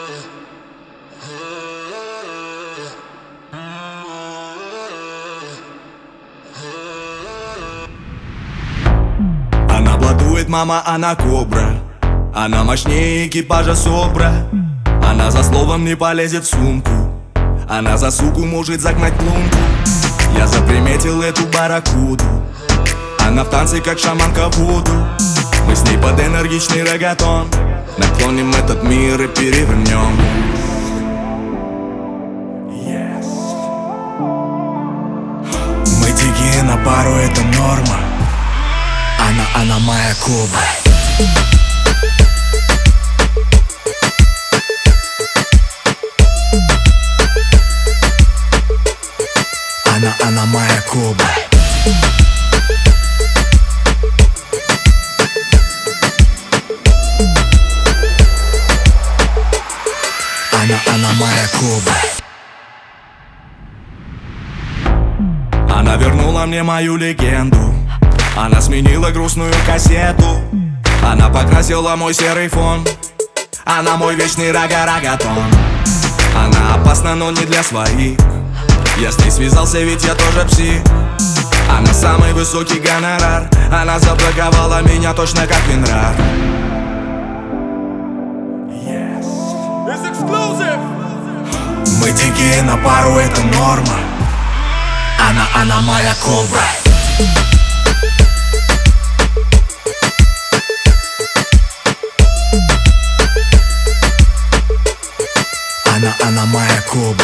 Она блатует, мама, она кобра. Она мощнее экипажа Собра. Она за словом не полезет в сумку. Она за суку может загнать лунку. Я заприметил эту барракуду. Она в танце, как шаманка Вуду. Мы с ней под энергичный регатон наклоним этот мир и перевернем. Мы дикие на пару, это норма. Она моя кобра. Она моя кобра. Она моя кобра. Она вернула мне мою легенду. Она сменила грустную кассету. Она покрасила мой серый фон. Она мой вечный рага-рагатон. Она опасна, но не для своих. Я с ней связался, ведь я тоже псих. Она самый высокий гонорар. Она забраковала меня точно как Винрар. Мы дикие на пару, это норма. Она моя кобра. Она моя кобра.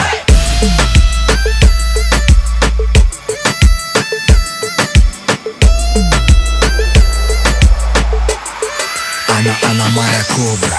Она моя кобра.